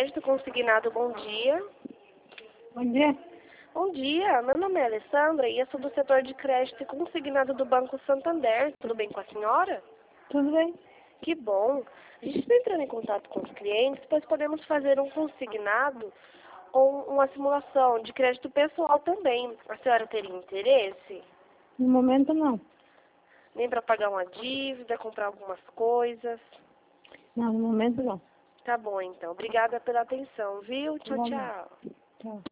Crédito Consignado, bom dia. Bom dia. Bom dia, meu nome é Alessandra e eu sou do setor de crédito consignado do Banco Santander. Tudo bem com a senhora? Tudo bem? Que bom. A gente está entrando em contato com os clientes, pois podemos fazer um consignado ou uma simulação de crédito pessoal também. A senhora teria interesse? No momento não. Nem para pagar uma dívida, comprar algumas coisas? Não, no momento não. Tá bom, então. Obrigada pela atenção, viu? Tchau, Igualmente. tchau. Tchau.